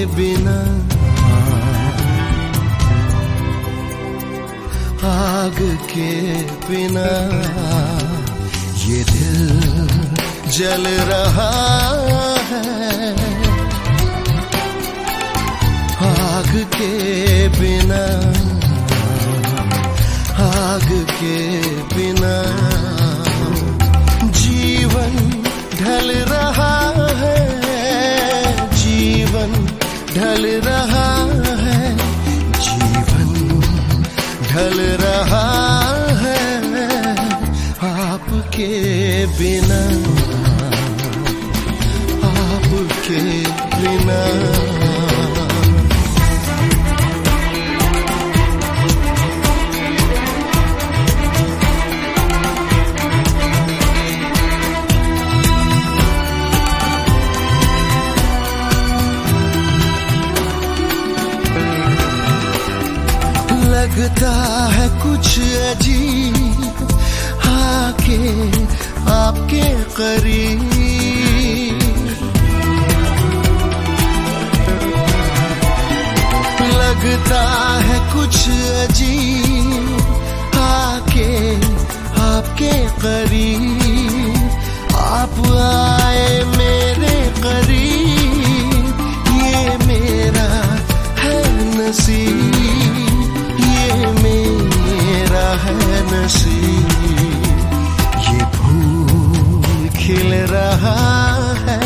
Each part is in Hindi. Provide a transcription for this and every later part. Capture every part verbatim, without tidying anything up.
बिना, आग के बिना ये दिल जल रहा है। आग के बिना, आग के बिना जीवन ढल रहा है, जीवन ढल रहा है, जीवन ढल रहा है। आपके बिना, आपके बिना। लगता है कुछ अजीब आके आपके करीब, लगता है कुछ अजीब आके आपके करीब। आप आए मेरे करीब, ये मेरा है नसीब, ये मेरा है नसीब। ये फूल खिल रहा है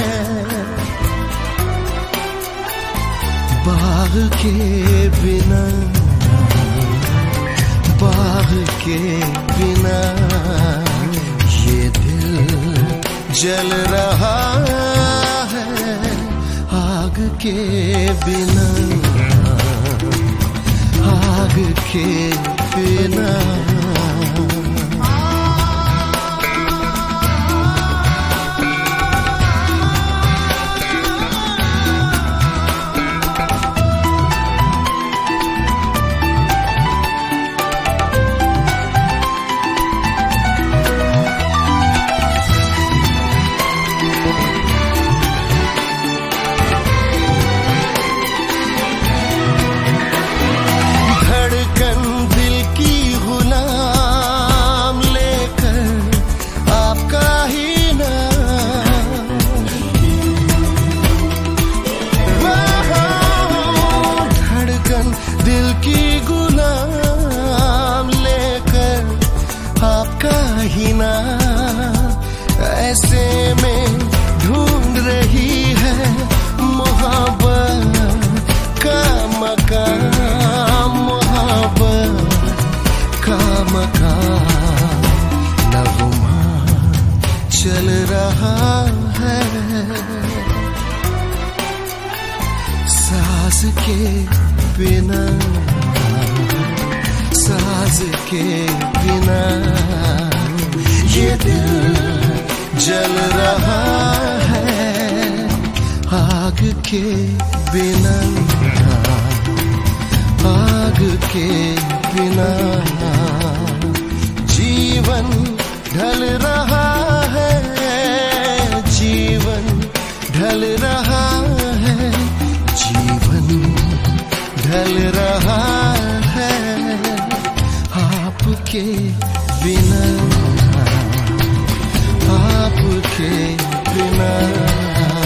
बाग के बिना, बाग के बिना ये दिल जल रहा है। आग के बिना, आग के बिना। दिल की गुलाम लेकर आपका ही नाम, ऐसे में ढूंढ रही है मोहब्बत का मकाम, मोहब्बत का मकाम। नगमा चल रहा है साज के बिना, साज के बिना ये दिल जल रहा है। आग के बिना, आग के बिना जीवन ढल रहा है, जीवन ढल रहा है, जीवन ढल रहा है। आपके बिना, आपके बिना।